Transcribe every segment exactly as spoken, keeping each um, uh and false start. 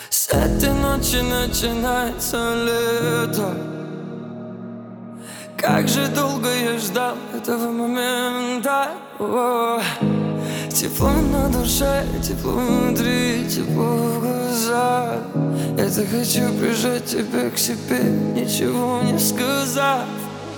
С этой ночи начинается лето. Как же долго я ждал этого момента. О, тепло на душе, тепло внутри, тепло в глазах. Я так хочу прижать тебя к себе, ничего не сказав.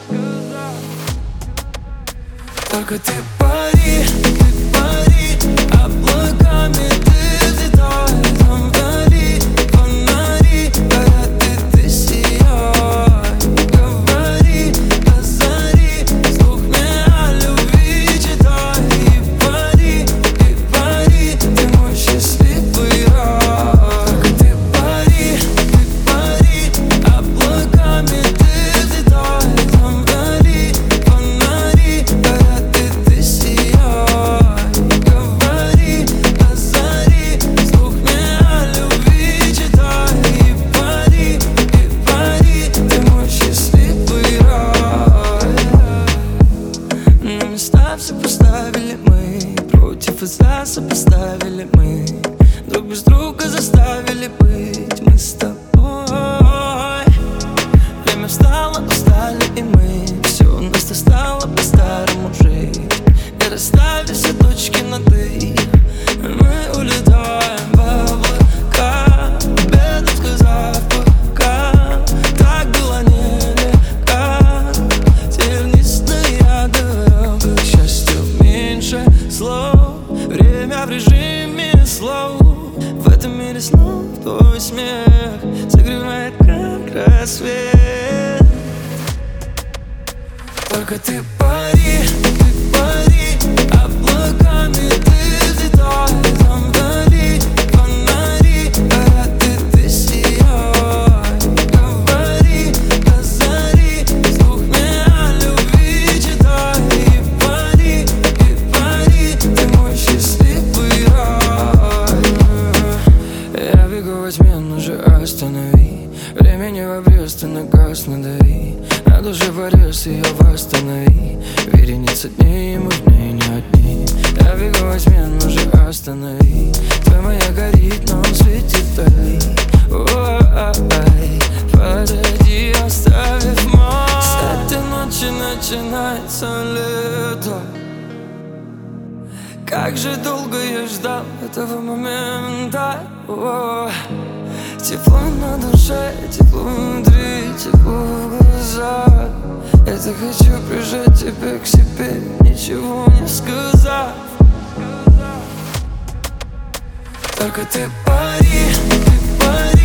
Только ты пари, ты пари, облаками ты взлетай. Там вдали фонари горят, и ты сияй. Говори до зари, вслух мне о любви читай. И пари, и пари, ты мой счастливый рай. Только ты пари, ты пари, облаками ты взлетай. Там вдали фонари горят, и ты сияй. Говори до зари, вслух мне о любви читай. И пари, и пари, ты мой счастливый рай. На места все поставили мы, против и за сопоставили мы, друг без друга заставили быть мы с тобой. Время встало, устали и мы, все у нас стало по-старому жить. И расставили все точки над «и», мы улетаем в облака, беду сказав пока. Так было нелегко, тернистая дорога к счастью меньше слов. Время в режиме слов, в этом мире снов твой смех согревает как рассвет. Только ты пари, ты пари, облаками ты взлетай. Там вдали фонари горят, и ты сияй. Говори до зари, вслух мне о любви читай. И пари, и пари, ты мой счастливый рай. Я бегу во тьме, но же останови. Времени в обрез, ты на газ надави. На душе порез, ее восстанови. Вереница дней, и мы в ней не одни. Я бегу во тьме, но же останови. Твоя моя горит, но светит вдали. Ой, подойди, оставив мой. С этой ночи начинается лето. Как же долго я ждал этого момента. О, тепло на душе, тепло внутри, тепло в глазах. Я так хочу прижать тебя к себе, ничего не сказав. Только ты пари, ты пари.